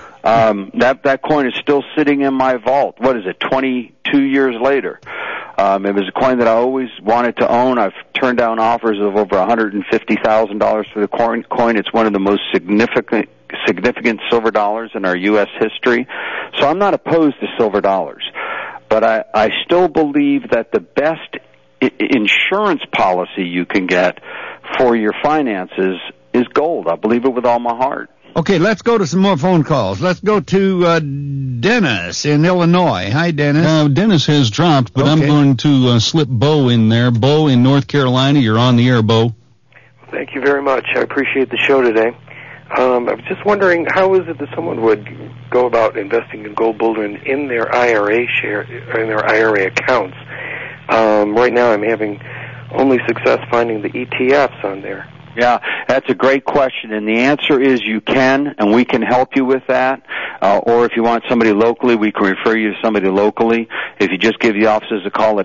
That coin is still sitting in my vault. What is it? 22 years later. It was a coin that I always wanted to own. I've turned down offers of over $150,000 for the coin. It's one of the most significant silver dollars in our U.S. history. So I'm not opposed to silver dollars. But I still believe that the best insurance policy you can get for your finances is gold. I believe it with all my heart. Okay, let's go to some more phone calls. Let's go to Dennis in Illinois. Hi, Dennis. Dennis has dropped, but I'm going to slip Bo in there. Bo in North Carolina, you're on the air, Bo. Thank you very much. I appreciate the show today. I was just wondering, how is it that someone would go about investing in gold bullion in their IRA in their IRA accounts? Right now I'm having only success finding the ETFs on there. Yeah, that's a great question, and the answer is you can, and we can help you with that. Or if you want somebody locally, we can refer you to somebody locally. If you just give the offices a call at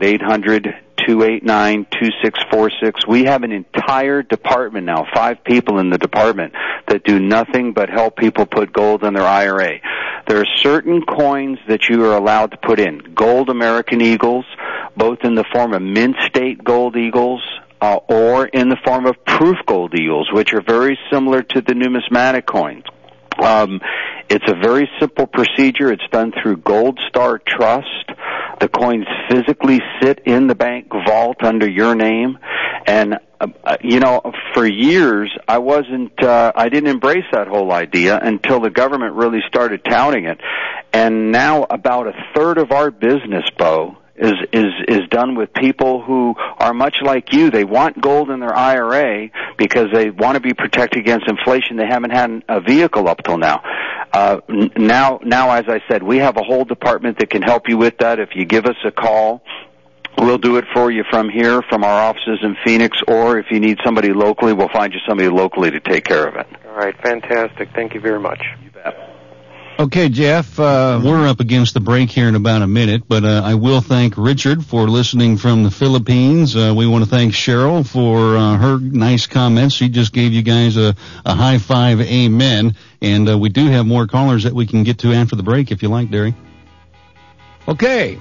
800-289-2646. We have an entire department now, 5 people in the department, that do nothing but help people put gold in their IRA. There are certain coins that you are allowed to put in. Gold American Eagles, both in the form of mint state gold eagles, or in the form of proof gold eagles, which are very similar to the numismatic coins. It's a very simple procedure. It's done through Gold Star Trust. The coins physically sit in the bank vault under your name. And, for years, I didn't embrace that whole idea until the government really started touting it. And now about a third of our business, Bo, is done with people who are much like you. They want gold in their IRA because they want to be protected against inflation. They haven't had a vehicle up till now. Now, as I said, we have a whole department that can help you with that. If you give us a call, we'll do it for you from here, from our offices in Phoenix, or if you need somebody locally, we'll find you somebody locally to take care of it. All right, fantastic. Thank you very much. You bet. Okay, Jeff, we're up against the break here in about a minute, but I will thank Richard for listening from the Philippines. We want to thank Cheryl for her nice comments. She just gave you guys a high five, amen. And we do have more callers that we can get to after the break if you like, Derry. Okay.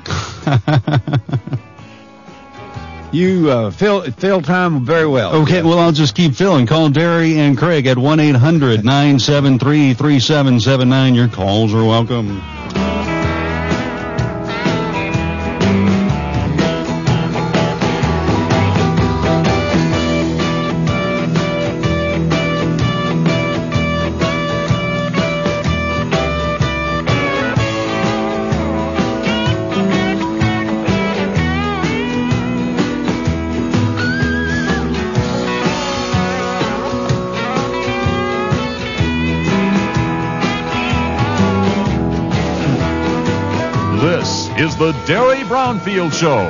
You fill time very well. Okay, well, I'll just keep filling. Call Derry and Craig at 1-800-973-3779. Your calls are welcome. is the Derry Brownfield Show.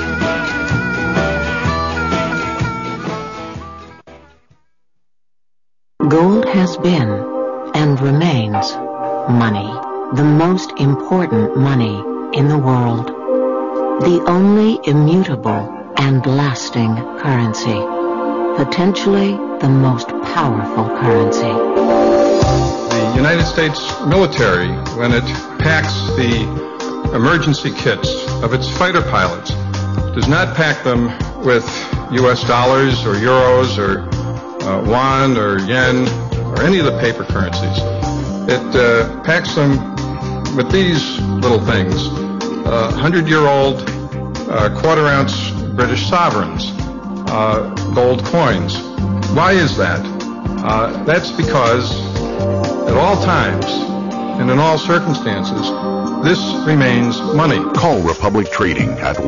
Gold has been and remains money, the most important money in the world, the only immutable and lasting currency, potentially the most powerful currency. The United States military, when it packs the emergency kits of its fighter pilots, does not pack them with U.S. dollars or euros or won or yen or any of the paper currencies. It packs them with these little things, 100-year-old quarter-ounce British sovereigns, gold coins. Why is that? That's because at all times and in all circumstances, this remains money. Call Republic Trading at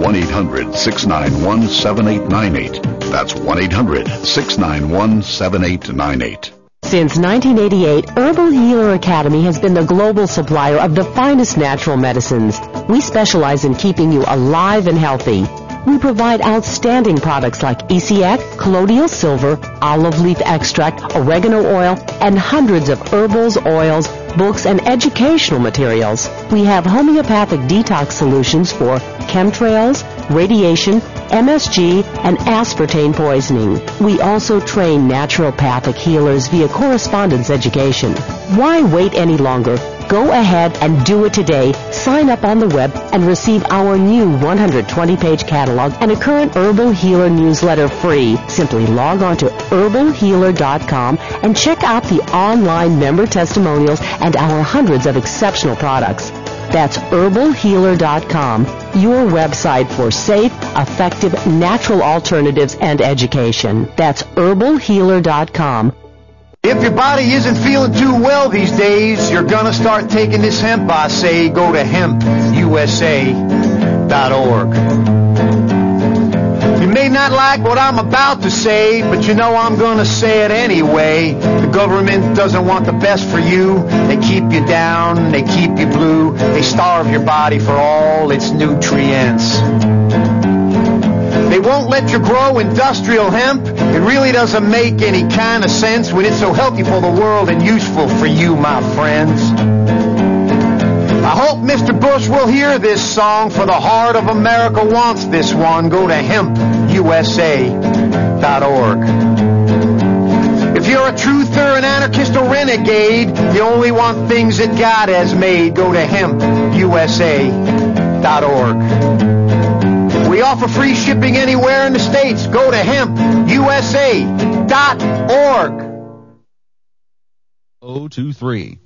1-800-691-7898. That's 1-800-691-7898. Since 1988, Herbal Healer Academy has been the global supplier of the finest natural medicines. We specialize in keeping you alive and healthy. We provide outstanding products like ECX, colloidal silver, olive leaf extract, oregano oil, and hundreds of herbals, oils, books, and educational materials. We have homeopathic detox solutions for chemtrails, radiation, MSG, and aspartame poisoning. We also train naturopathic healers via correspondence education. Why wait any longer? Go ahead and do it today. Sign up on the web and receive our new 120-page catalog and a current Herbal Healer newsletter free. Simply log on to herbalhealer.com and check out the online member testimonials and our hundreds of exceptional products. That's herbalhealer.com, your website for safe, effective, natural alternatives and education. That's herbalhealer.com. If your body isn't feeling too well these days, you're going to start taking this hemp, I say. Go to hempusa.org. You may not like what I'm about to say, but you know I'm going to say it anyway. The government doesn't want the best for you. They keep you down, they keep you blue. They starve your body for all its nutrients. They won't let you grow industrial hemp. It really doesn't make any kind of sense when it's so healthy for the world and useful for you, my friends. I hope Mr. Bush will hear this song, for the heart of America wants this one. Go to hempusa.org. If you're a truther, an anarchist, or renegade, you only want things that God has made. Go to hempusa.org. We offer free shipping anywhere in the States. Go to hempusa.org. 023.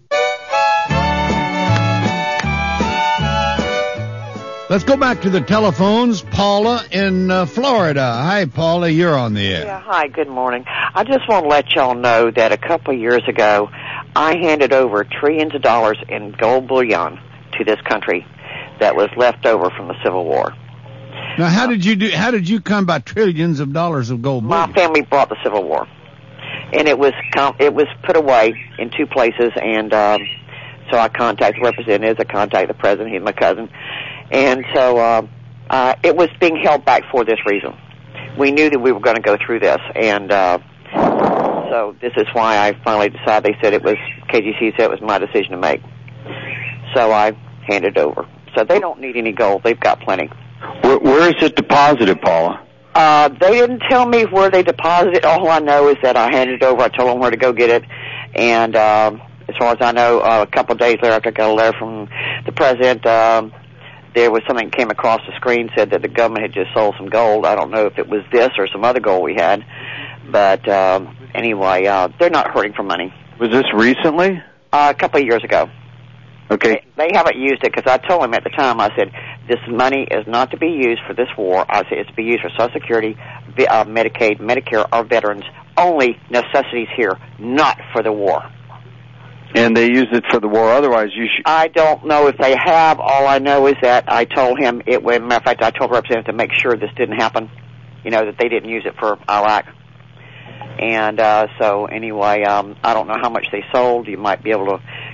Let's go back to the telephones. Paula in Florida. Hi, Paula. You're on the air. Yeah, hi. Good morning. I just want to let y'all know that a couple of years ago, I handed over trillions of dollars in gold bullion to this country that was left over from the Civil War. Now, how did you come by trillions of dollars of gold bullion? My family brought the Civil War, and it was put away in two places, and so I contacted representatives, I contacted the president, he's my cousin, and so it was being held back for this reason. We knew that we were going to go through this, and so this is why I finally decided. They said KGC said it was my decision to make, so I handed over. So they don't need any gold; they've got plenty. Where is it deposited, Paula? They didn't tell me where they deposited it. All I know is that I handed it over. I told them where to go get it. And as far as I know, a couple of days later, after I got a letter from the president, there was something that came across the screen, said that the government had just sold some gold. I don't know if it was this or some other gold we had. But anyway, they're not hurting for money. Was this recently? A couple of years ago. Okay. They haven't used it because I told them at the time, I said, this money is not to be used for this war. I said it's to be used for Social Security, Medicaid, Medicare, or veterans. Only necessities here, not for the war. And they used it for the war. Otherwise, you should... I don't know if they have. All I know is that I told him, matter of fact, I told the representative to make sure this didn't happen, that they didn't use it for Iraq. And so anyway, I don't know how much they sold. You might be able to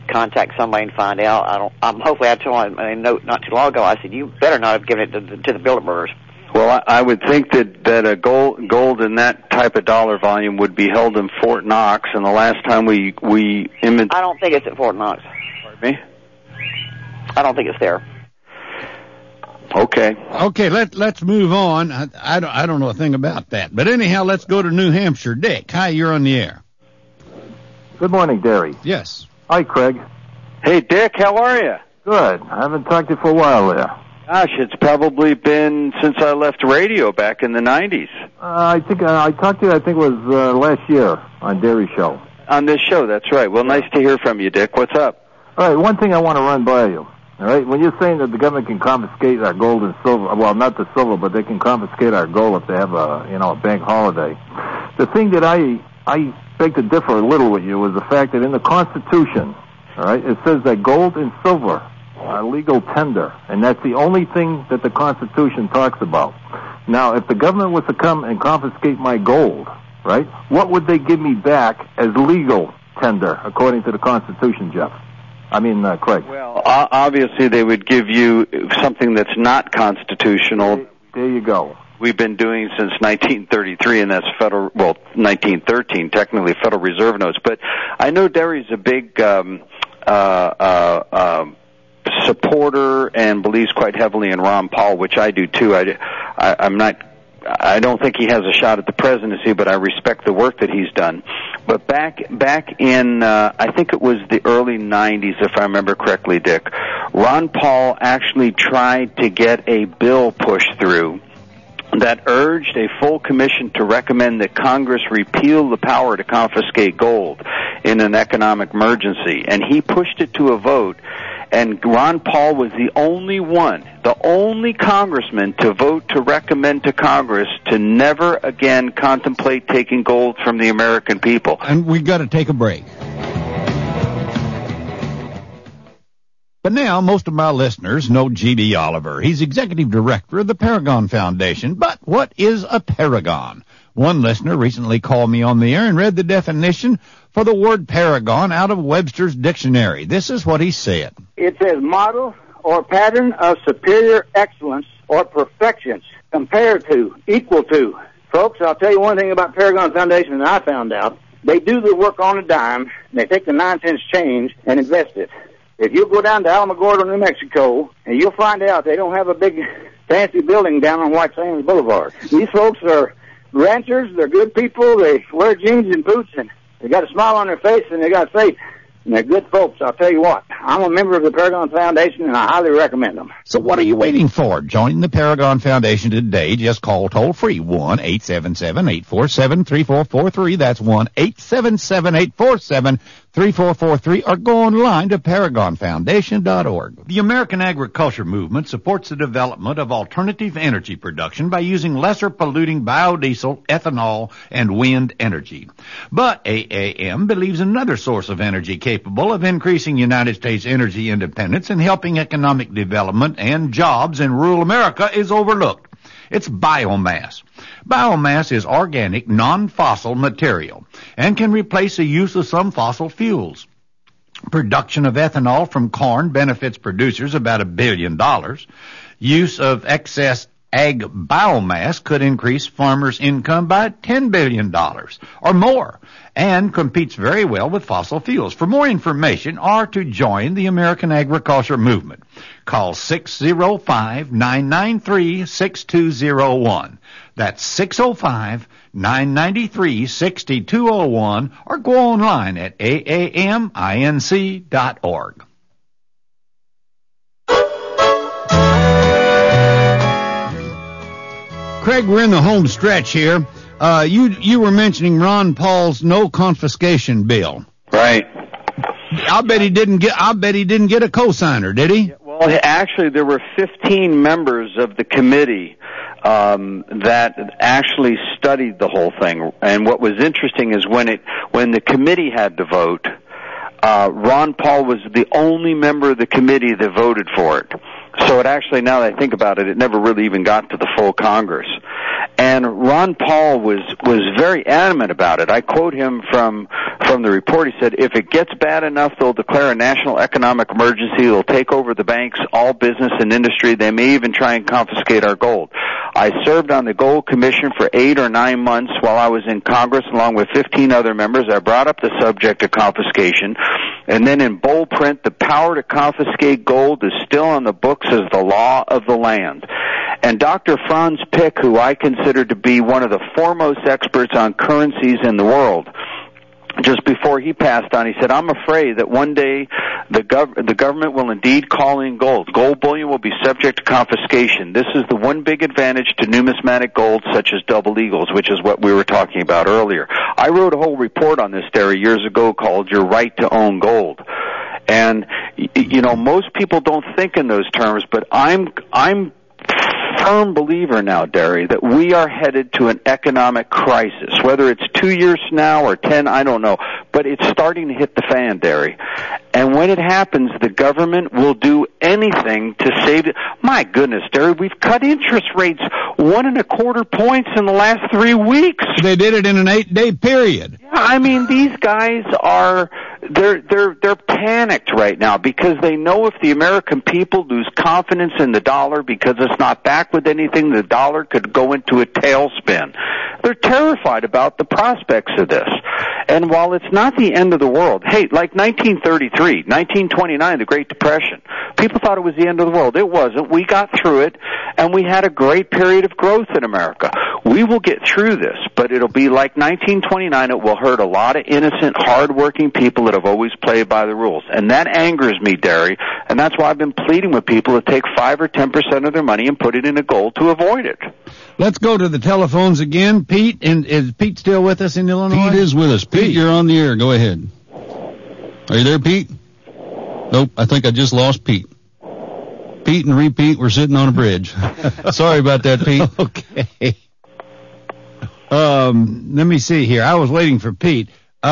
contact somebody and find out. Hopefully I told him a note not too long ago. I said, you better not have given it to the Bilderbergers. Well, I would think that a gold in that type of dollar volume would be held in Fort Knox, and the last time we I don't think it's at Fort Knox. Pardon me? I don't think it's there. Okay. Okay, let's move on. I don't know a thing about that. But anyhow, let's go to New Hampshire. Dick, hi, you're on the air. Good morning, Derry. Yes. Hi, Craig. Hey, Dick, how are you? Good. I haven't talked to you for a while there. Gosh, it's probably been since I left radio back in the 90s. I think I talked to you, I think it was last year on Derry Show. On this show, that's right. Well, nice to hear from you, Dick. What's up? All right, one thing I want to run by you. All right, when you're saying that the government can confiscate our gold and silver, well, not the silver, but they can confiscate our gold if they have a bank holiday. The thing that I beg to differ a little with you is the fact that in the Constitution, all right, it says that gold and silver are legal tender, and that's the only thing that the Constitution talks about. Now, if the government was to come and confiscate my gold, right, what would they give me back as legal tender according to the Constitution, Jeff? Craig. Well, obviously they would give you something that's not constitutional. There you go. We've been doing since 1933, and that's 1913, technically Federal Reserve notes. But I know Derry's a big supporter and believes quite heavily in Ron Paul, which I do too. I don't think he has a shot at the presidency, but I respect the work that he's done. But back in, I think it was the early 90s, if I remember correctly, Dick, Ron Paul actually tried to get a bill pushed through that urged a full commission to recommend that Congress repeal the power to confiscate gold in an economic emergency. And he pushed it to a vote. And Ron Paul was the only congressman to vote to recommend to Congress to never again contemplate taking gold from the American people. And we got to take a break. But now, most of my listeners know G.D. Oliver. He's executive director of the Paragon Foundation. But what is a paragon? One listener recently called me on the air and read the definition for the word paragon out of Webster's dictionary. This is what he said. It says model or pattern of superior excellence or perfection, compared to, equal to. Folks, I'll tell you one thing about Paragon Foundation that I found out. They do the work on a dime, and they take the 9-cent change and invest it. If you go down to Alamogordo, New Mexico, and you'll find out they don't have a big fancy building down on White Sands Boulevard. These folks are ranchers, they're good people, they wear jeans and boots, and they got a smile on their face, and they got faith. And they're good folks, I'll tell you what. I'm a member of the Paragon Foundation, and I highly recommend them. So what are you waiting for? Join the Paragon Foundation today. Just call toll-free 1-877-847-3443. That's 1-877-847-3443. Or go online to ParagonFoundation.org. The American agriculture movement supports the development of alternative energy production by using lesser polluting biodiesel, ethanol, and wind energy. But AAM believes another source of energy capable of increasing United States energy independence and helping economic development and jobs in rural America is overlooked. It's biomass. Biomass is organic, non-fossil material and can replace the use of some fossil fuels. Production of ethanol from corn benefits producers about $1 billion. Use of excess ag biomass could increase farmers' income by $10 billion or more and competes very well with fossil fuels. For more information or to join the American agriculture movement, call 605-993-6201. That's 605-993-6201 or go online at aaminc.org. Craig, we're in the home stretch here. You were mentioning Ron Paul's no confiscation bill. Right. I bet he didn't get a cosigner, did he? Well, actually, there were 15 members of the committee that actually studied the whole thing. And what was interesting is when the committee had to vote, Ron Paul was the only member of the committee that voted for it. So it actually, now that I think about it, it never really even got to the full Congress. And Ron Paul was very adamant about it. I quote him from from the report. He said, if it gets bad enough, they'll declare a national economic emergency. They'll take over the banks, all business and industry. They may even try and confiscate our gold. I served on the Gold Commission for 8 or 9 months while I was in Congress, along with 15 other members. I brought up the subject of confiscation. And then in bold print, the power to confiscate gold is still on the books as the law of the land. And Dr. Franz Pick, who I consider to be one of the foremost experts on currencies in the world, just before he passed on, he said, I'm afraid that one day the government will indeed call in gold. Gold bullion will be subject to confiscation. This is the one big advantage to numismatic gold, such as double eagles, which is what we were talking about earlier. I wrote a whole report on this, Derry, years ago called Your Right to Own Gold. And, you know, most people don't think in those terms, but I'm firm believer now, Derry, that we are headed to an economic crisis. Whether it's 2 years from now or 10, I don't know. But it's starting to hit the fan, Derry. And when it happens, the government will do anything to save it. My goodness, Derry, we've cut interest rates 1.25 points in the last 3 weeks. They did it in an 8-day period. Yeah, I mean, these guys are... They're panicked right now because they know if the American people lose confidence in the dollar because it's not backed with anything, the dollar could go into a tailspin. They're terrified about the prospects of this. And while it's not the end of the world, hey, like 1933, 1929, the Great Depression, people thought it was the end of the world. It wasn't. We got through it, and we had a great period of growth in America. We will get through this, but it'll be like 1929. It will hurt a lot of innocent, hard-working people that have always played by the rules. And that angers me, Derry, and that's why I've been pleading with people to take 5 or 10% of their money and put it into gold to avoid it. Let's go to the telephones again. Pete, and is Pete still with us in Illinois? Pete is with us. Pete, you're on the air. Go ahead. Are you there, Pete? Nope, I think I just lost Pete. Pete and repeat, we're sitting on a bridge. Sorry about that, Pete. Okay. Let me see here. I was waiting for Pete.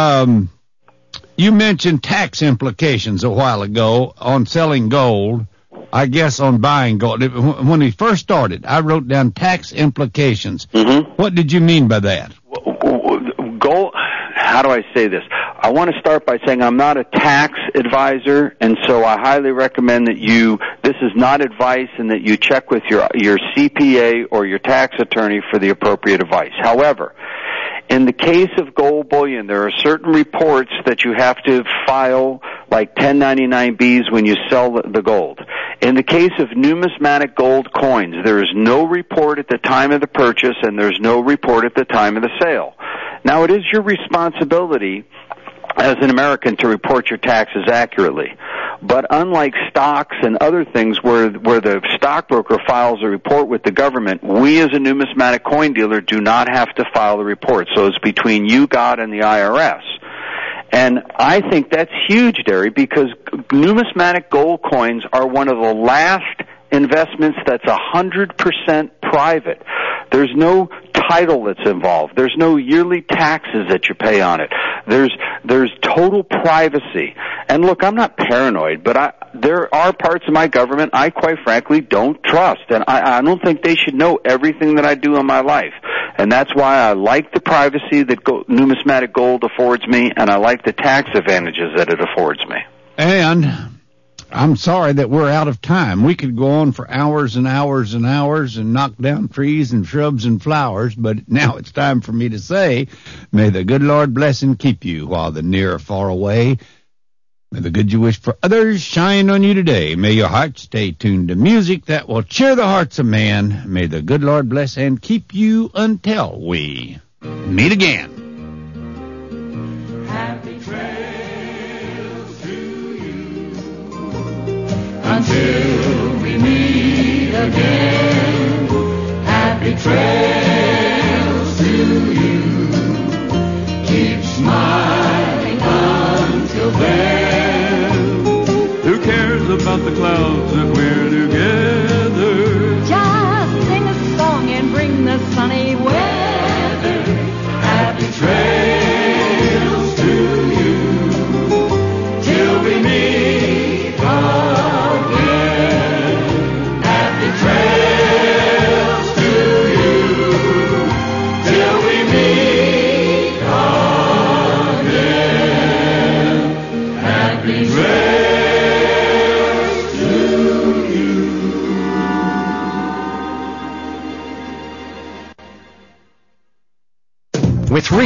You mentioned tax implications a while ago on selling gold, I guess on buying gold. When he first started, I wrote down tax implications. Mm-hmm. What did you mean by that? Gold, how do I say this? I want to start by saying I'm not a tax advisor, and so I highly recommend that this is not advice, and that you check with your CPA or your tax attorney for the appropriate advice. However, in the case of gold bullion, there are certain reports that you have to file, like 1099-Bs when you sell the gold. In the case of numismatic gold coins, there is no report at the time of the purchase, and there's no report at the time of the sale. Now, it is your responsibility as an American to report your taxes accurately. But unlike stocks and other things where the stockbroker files a report with the government, we as a numismatic coin dealer do not have to file the report. So it's between you, God, and the IRS. And I think that's huge, Derry, because numismatic gold coins are one of the last investments that's 100% private. There's no title that's involved. There's no yearly taxes that you pay on it. There's total privacy. And look, I'm not paranoid, but there are parts of my government I quite frankly don't trust, and I don't think they should know everything that I do in my life. And that's why I like the privacy that numismatic gold affords me, and I like the tax advantages that it affords me. And I'm sorry that we're out of time. We could go on for hours and hours and hours and knock down trees and shrubs and flowers, but now it's time for me to say, may the good Lord bless and keep you while the near are far away. May the good you wish for others shine on you today. May your heart stay tuned to music that will cheer the hearts of man. May the good Lord bless and keep you until we meet again. Happy trails to you until we meet again. Happy trails to you. Keep smiling until then. Who cares about the clouds if we're together? Just sing a song and bring the sunny weather. Happy With